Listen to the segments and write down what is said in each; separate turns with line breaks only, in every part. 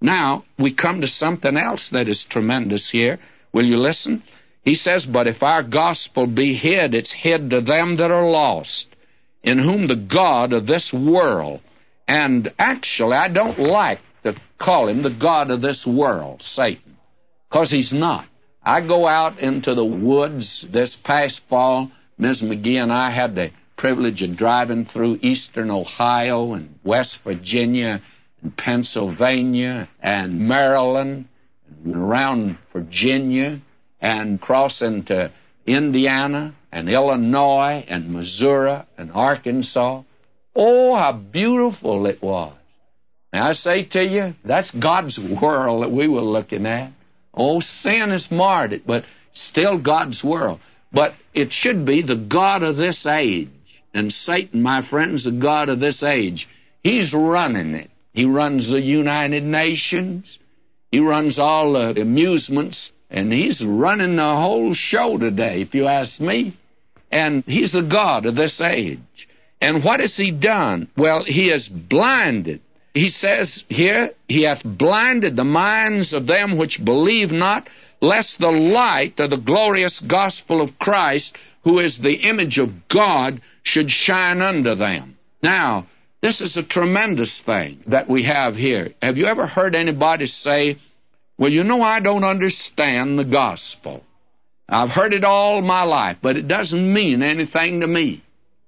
Now, we come to something else that is tremendous here. Will you listen? He says, but if our gospel be hid, it's hid to them that are lost, in whom the God of this world, and actually I don't like to call him the God of this world, Satan, because he's not. I go out into the woods this past fall. Ms. McGee and I had the privilege of driving through eastern Ohio and West Virginia and Pennsylvania and Maryland and around Virginia and crossing to Indiana and Illinois and Missouri and Arkansas. Oh, how beautiful it was. And I say to you, that's God's world that we were looking at. Oh, sin has marred it, but still God's world. But it should be the God of this age. And Satan, my friends, the God of this age, he's running it. He runs the United Nations. He runs all the amusements. And he's running the whole show today, if you ask me. And he's the God of this age. And what has he done? Well, he has blinded. He says here, he hath blinded the minds of them which believe not, lest the light of the glorious gospel of Christ, who is the image of God, should shine unto them. Now, this is a tremendous thing that we have here. Have you ever heard anybody say, well, you know, I don't understand the gospel. I've heard it all my life, but it doesn't mean anything to me.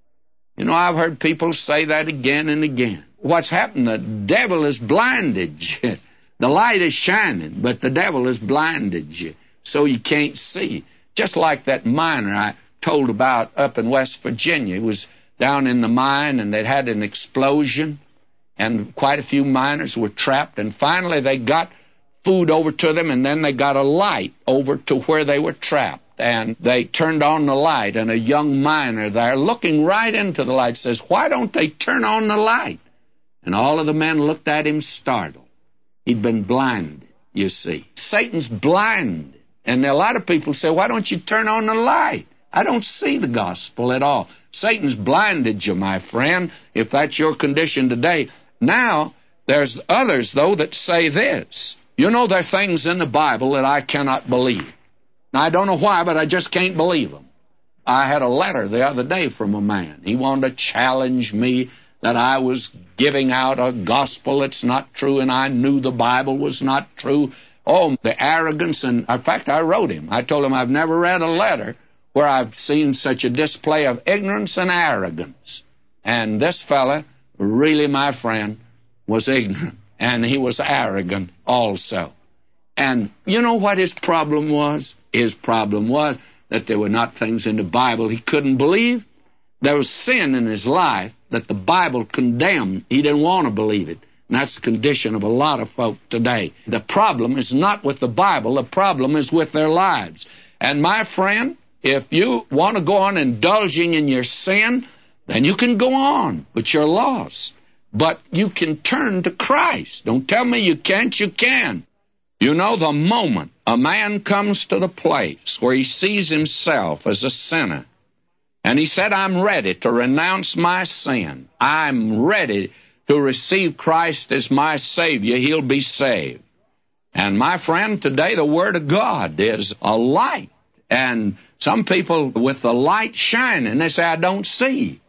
You know, I've heard people say that again and again. What's happened? The devil has blinded you. The light is shining, but the devil has blinded you, so you can't see. Just like that miner I told about up in West Virginia. He was down in the mine, and they'd had an explosion, and quite a few miners were trapped, and finally they got food over to them, and then they got a light over to where they were trapped. And they turned on the light, and a young miner there, looking right into the light, says, why don't they turn on the light? And all of the men looked at him startled. He'd been blinded, you see. Satan's blinded. And a lot of people say, why don't you turn on the light? I don't see the gospel at all. Satan's blinded you, my friend, if that's your condition today. Now, there's others, though, that say this. You know, there are things in the Bible that I cannot believe. Now, I don't know why, but I just can't believe them. I had a letter the other day from a man. He wanted to challenge me that I was giving out a gospel that's not true, and I knew the Bible was not true. Oh, the arrogance, and in fact, I wrote him. I told him I've never read a letter where I've seen such a display of ignorance and arrogance. And this fella, really, my friend, was ignorant, and he was arrogant also. And you know what his problem was? His problem was that there were not things in the Bible he couldn't believe. There was sin in his life that the Bible condemned. He didn't want to believe it. And that's the condition of a lot of folk today. The problem is not with the Bible. The problem is with their lives. And my friend, if you want to go on indulging in your sin, then you can go on, but you're lost. But you can turn to Christ. Don't tell me you can't. You can. You know, the moment a man comes to the place where he sees himself as a sinner, and he said, I'm ready to renounce my sin. I'm ready to receive Christ as my Savior. He'll be saved. And my friend, today the Word of God is a light. And some people with the light shining, they say, I don't see.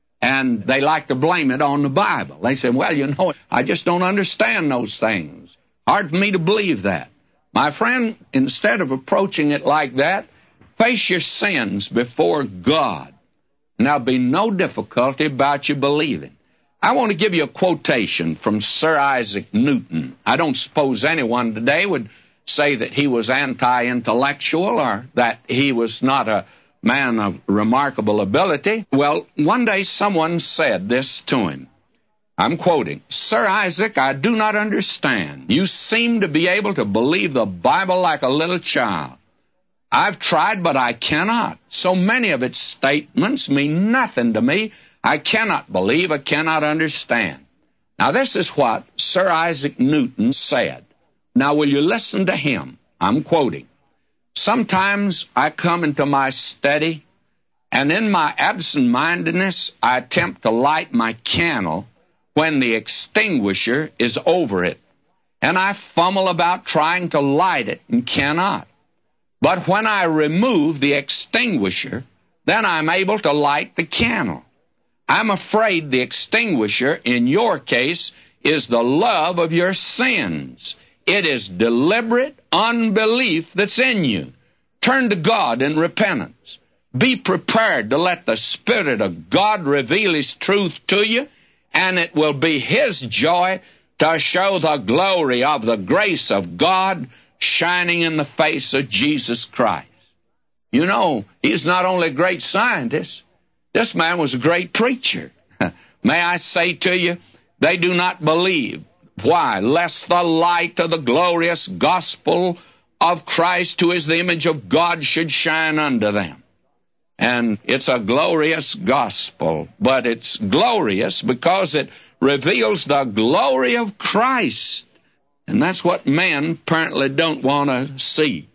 And they like to blame it on the Bible. They say, well, you know, I just don't understand those things. Hard for me to believe that. My friend, instead of approaching it like that, face your sins before God. And there'll be no difficulty about you believing. I want to give you a quotation from Sir Isaac Newton. I don't suppose anyone today would say that he was anti-intellectual or that he was not a man of remarkable ability. Well, one day someone said this to him. I'm quoting, Sir Isaac, I do not understand. You seem to be able to believe the Bible like a little child. I've tried, but I cannot. So many of its statements mean nothing to me. I cannot believe, I cannot understand. Now, this is what Sir Isaac Newton said. Now, will you listen to him? I'm quoting. Sometimes I come into my study, and in my absent-mindedness, I attempt to light my candle when the extinguisher is over it. and I fumble about trying to light it and cannot. But when I remove the extinguisher, then I'm able to light the candle. I'm afraid the extinguisher, in your case, is the love of your sins. It is deliberate unbelief that's in you. Turn to God in repentance. Be prepared to let the Spirit of God reveal His truth to you, and it will be His joy to show the glory of the grace of God shining in the face of Jesus Christ. You know, he's not only a great scientist, this man was a great preacher. May I say to you, they do not believe. Why? Lest the light of the glorious gospel of Christ, who is the image of God, should shine unto them. And it's a glorious gospel, but it's glorious because it reveals the glory of Christ. And that's what men apparently don't want to see.